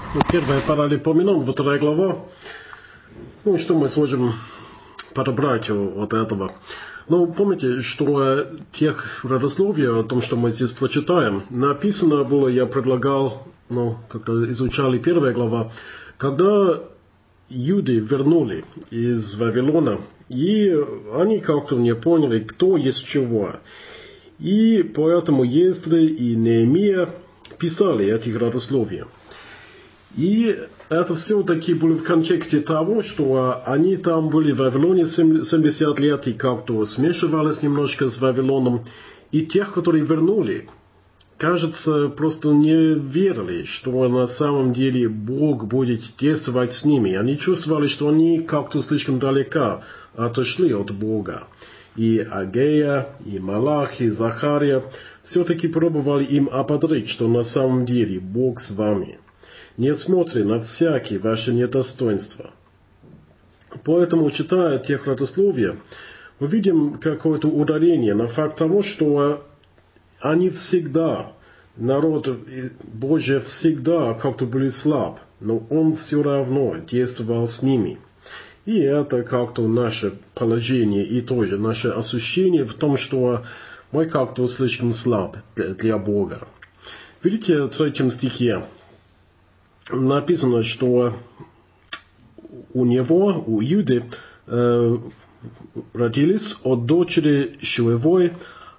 Первая паралипоменон, вторая глава. Что мы сможем подобрать от этого? Помните, что тех родословий, о том, что мы здесь прочитаем, написано было, я предлагал, когда изучали первая глава, когда юды вернули из Вавилона, и они как-то не поняли, кто есть чего. И поэтому Ездра и Неемия писали эти родословия. И это все-таки было в контексте того, что они там были в Вавилоне 70 лет и как-то смешивались немножко с Вавилоном. И тех, которые вернули, кажется, просто не верили, что на самом деле Бог будет действовать с ними. Они чувствовали, что они как-то слишком далеко отошли от Бога. И Агея, и Малах, и Захария все-таки пробовали им ободрить, что на самом деле Бог с вами, несмотря на всякие ваши недостоинства. Поэтому, читая тех родословия, мы видим какое-то ударение на факт того, что они всегда, народ Божий всегда как-то были слаб, но Он все равно действовал с ними. И это как-то наше положение и тоже наше ощущение в том, что мы как-то слишком слаб для Бога. Видите, в 3 стихе написано, что у него, у Юды, родились от дочери Шилевой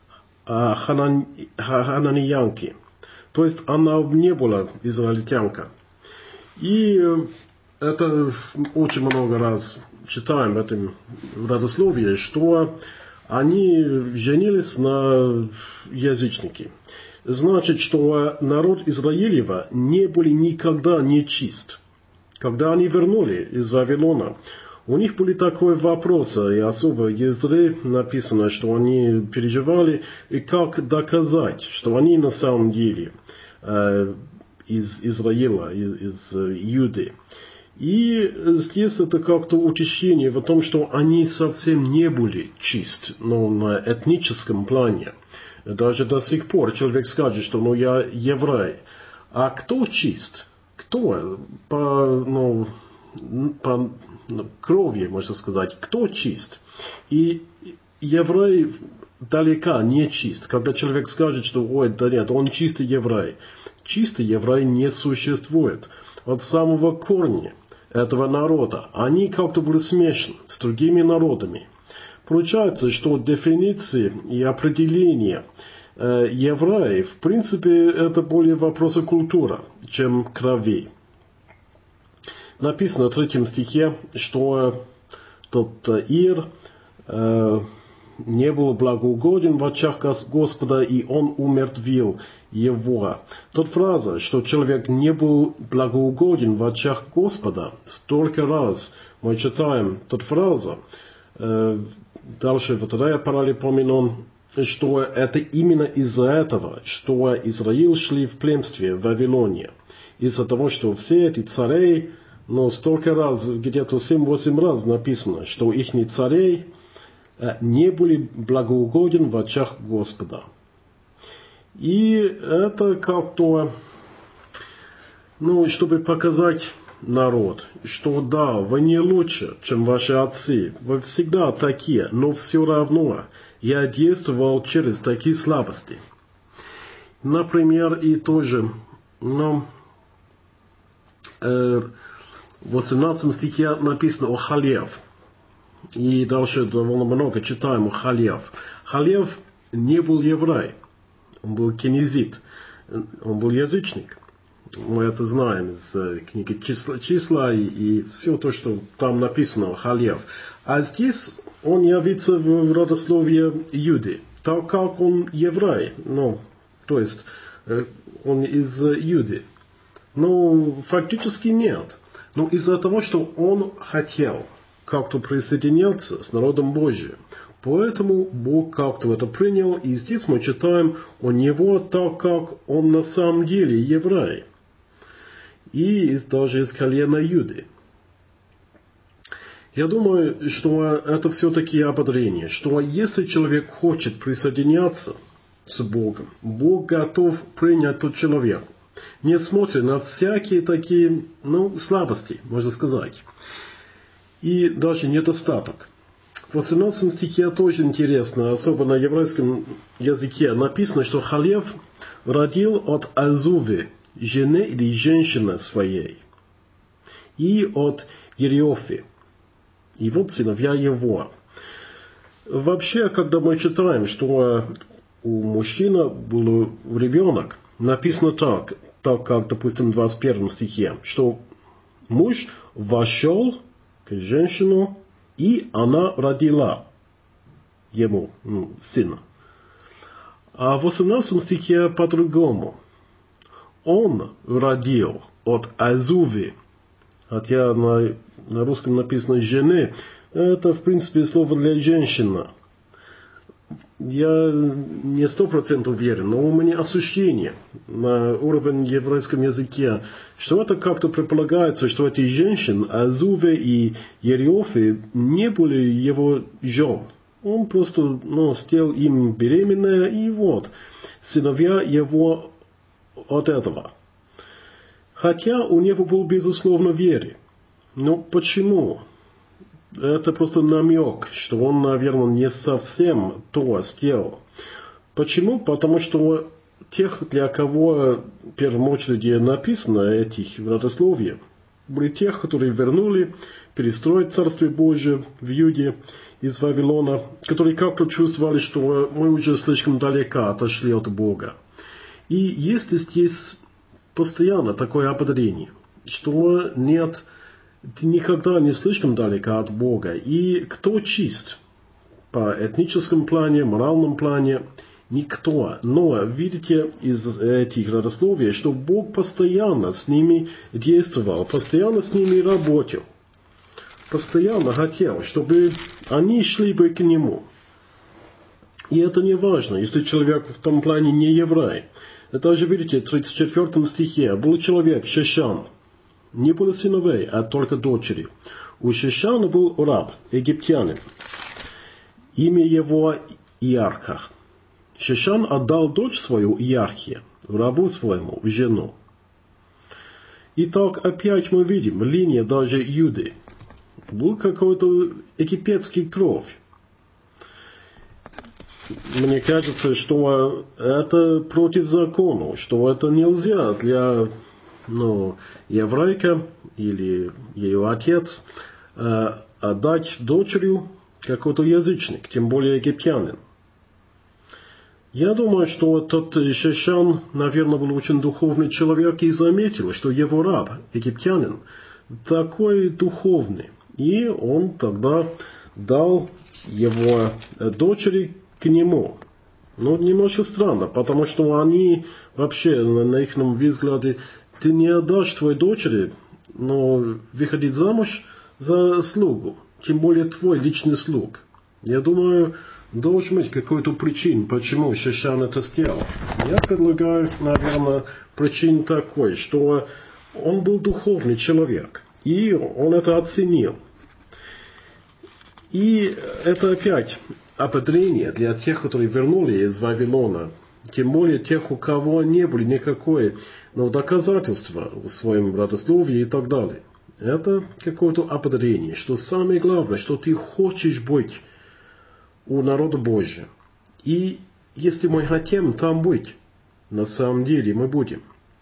Хананиянки. То есть она не была израильтянка. И это очень много раз читаем в этом родословии, что они женились на язычнике. Значит, что народ Израилева не были никогда нечист. Когда они вернули из Вавилона, у них были такие вопросы, и особо в Ездре написано, что они переживали, и как доказать, что они на самом деле из Израиля, из Юды. И здесь это как-то утешение в том, что они совсем не были чисты, но на этническом плане. Даже до сих пор человек скажет, что я еврей. А кто чист? Кто? По крови, можно сказать. Кто чист? И еврей далеко не чист. Когда человек скажет, что да нет, он чистый еврей. Чистый еврей не существует. От самого корня этого народа они как-то были смешаны с другими народами. Получается, что дефиниции и определения евреев, в принципе, это более вопросы культуры, чем крови. Написано в 3 стихе, что тот Ир не был благоугоден в очах Господа, и он умертвил его. Тот фраза, что человек не был благоугоден в очах Господа, столько раз мы читаем тот фраза, дальше вторая паралипоменон, что это именно из-за этого, что Израиль шли в пленстве в Вавилоне. Из-за того, что все эти цари, столько раз, где-то 7-8 раз написано, что их цари не были благоугоден в очах Господа. И это как-то, чтобы показать народ, что да, вы не лучше, чем ваши отцы, вы всегда такие, но все равно я действовал через такие слабости. Например, и тоже, в 18 стихе написано о Халев. И дальше довольно много читаем о Халев. Халев не был еврей, он был кенезит, он был язычник. Мы это знаем из книги «Числа» и все то, что там написано о Халев. А здесь он явится в родословие Юды, так как он еврей, то есть он из Юды. Но фактически нет. Но из-за того, что он хотел как-то присоединяться с народом Божьим, поэтому Бог как-то это принял, и здесь мы читаем о него так, как он на самом деле еврей. И даже из колена Юды. Я думаю, что это все-таки ободрение, что если человек хочет присоединяться с Богом, Бог готов принять тот человек. несмотря на всякие такие, слабости, можно сказать, и даже недостаток. В 18 стихе тоже интересно, особо на еврейском языке написано, что Халев родил от Азувы, жены или женщины своей, и от Ериофи. И вот сыновья его. Вообще, когда мы читаем, что у мужчины был ребенок, написано так как, допустим, в 21 стихе, что муж вошел к женщину, и она родила ему сына. А в 18 стихе по-другому. Он родил от Азуви, хотя на русском написано «жены», это, в принципе, слово для женщины. Я не 100% уверен, но у меня ощущение на уровне еврейском языке, что это как-то предполагается, что эти женщины, Азуве и Ериофи, не были его жен. Он просто стал им беременная, и вот, сыновья его от этого. Хотя у него был, безусловно, вере. Но почему? Это просто намек, что он, наверное, не совсем то сделал. Почему? Потому что тех, для кого в первом очереди написано этих родословия, были тех, которые вернули, перестроить Царствие Божие в Юде из Вавилона, которые как-то чувствовали, что мы уже слишком далеко отошли от Бога. И есть здесь постоянно такое ободрение, что нет, ты никогда не слишком далеко от Бога. И кто чист по этническом плане, моральном плане, никто. Но видите из этих родословий, что Бог постоянно с ними действовал, постоянно с ними работал. Постоянно хотел, чтобы они шли бы к Нему. И это не важно, если человек в том плане не еврей. Это же, видите, в 34 стихе. Был человек, Шешан. Не было сыновей, а только дочери. У Шешана был раб, египтянин. Имя его Иарха. Шешан отдал дочь свою Иархе, рабу своему, жену. Итак, опять мы видим, линия даже Юды. Был какой-то египетский кровь. Мне кажется, что это против закона, что это нельзя для еврейка или ее отец отдать дочерью какой-то язычник, тем более египтянин. Я думаю, что тот Шешан, наверное, был очень духовный человек и заметил, что его раб, египтянин, такой духовный. И он тогда дал его дочери к нему. Немножко странно, потому что они вообще, на их взгляде, ты не отдашь твоей дочери, выходить замуж за слугу, тем более твой личный слуг. Я думаю, должен быть какой-то причин, почему Шешан это сделал. Я предлагаю, наверное, причин такой, что он был духовный человек, и он это оценил. И это опять ободрение для тех, которые вернули из Вавилона, тем более тех, у кого не было никакой доказательства в своем родословии и так далее. Это какое-то ободрение, что самое главное, что ты хочешь быть у народа Божьего. И если мы хотим там быть, на самом деле мы будем.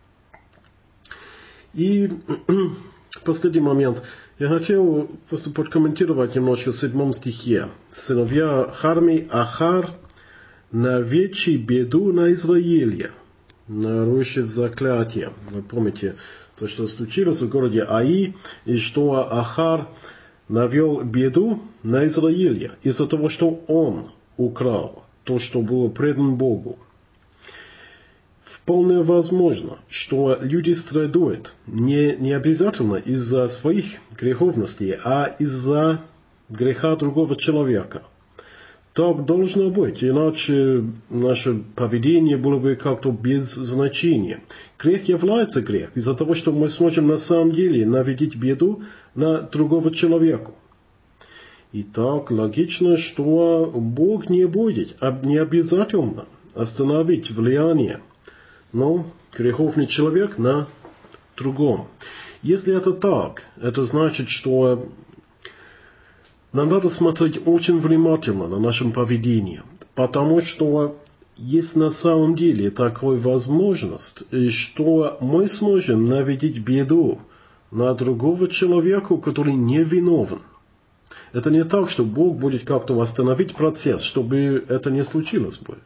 И последний момент. Я хотел просто подкомментировать немножко в 7 стихе. Сыновья Харми, Ахар, навечи беду на Израиле, нарушив заклятие. Вы помните то, что случилось в городе Аи, и что Ахар навел беду на Израиле из-за того, что он украл то, что было предано Богу. Вполне возможно, что люди страдают не обязательно из-за своих греховностей, а из-за греха другого человека. Так должно быть, иначе наше поведение было бы как-то без значения. Грех является грех из-за того, что мы сможем на самом деле навредить беду на другого человека. И так логично, что Бог не будет, не обязательно остановить влияние но греховный человек на другом. Если это так, это значит, что нам надо смотреть очень внимательно на наше поведение, потому что есть на самом деле такая возможность, что мы сможем навредить беду на другого человека, который не виновен. Это не так, что Бог будет как-то остановить процесс, чтобы это не случилось бы.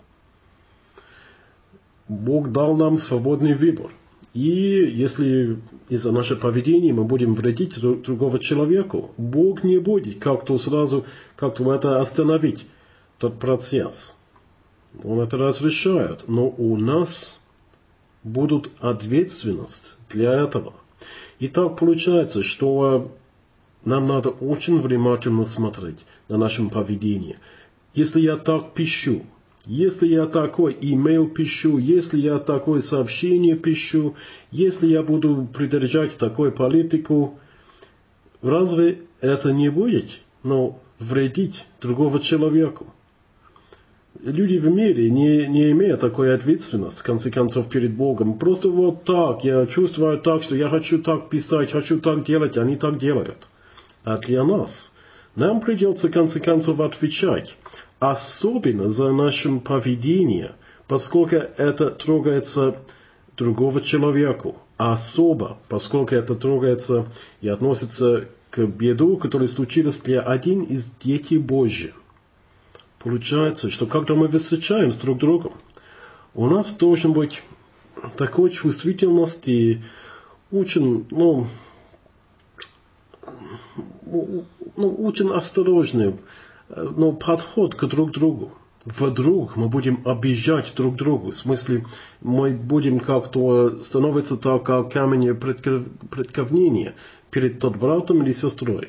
Бог дал нам свободный выбор. И если из-за нашего поведения мы будем вредить другого человеку, Бог не будет как-то сразу это остановить, тот процесс. Он это разрешает. Но у нас будет ответственность для этого. И так получается, что нам надо очень внимательно смотреть на наше поведение. Если я так пишу, если я такой имейл пишу, если я такое сообщение пишу, если я буду придержать такую политику, разве это не будет, вредить другого человеку? Люди в мире не имеют такой ответственности, в конце концов, перед Богом. Просто вот так, я чувствую так, что я хочу так писать, хочу так делать, они так делают. А для нас, нам придется, в конце концов, отвечать. Особенно за наше поведение, поскольку это трогается другого человека. Особо, поскольку это трогается и относится к беду, которая случилась для один из детей Божьих. Получается, что когда мы встречаемся друг с другом, у нас должен быть такой чувствительность и очень, очень осторожный подход к друг другу. Вдруг мы будем обижать друг друга. В смысле, мы будем как-то становиться так, как камень преткновения перед тот братом или сестрой.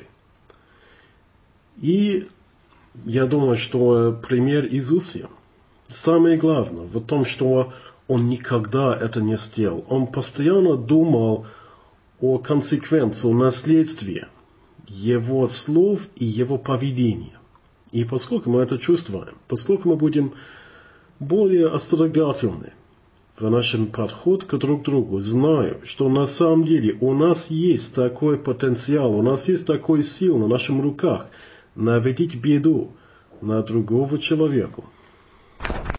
И я думаю, что пример Иисуса, самое главное в том, что он никогда это не сделал. Он постоянно думал о консеквенции, о наследстве его слов и его поведения. И поскольку мы это чувствуем, поскольку мы будем более остерегательны в нашем подходе к друг другу, знаю, что на самом деле у нас есть такой потенциал, у нас есть такой сил на наших руках навредить беду на другого человека.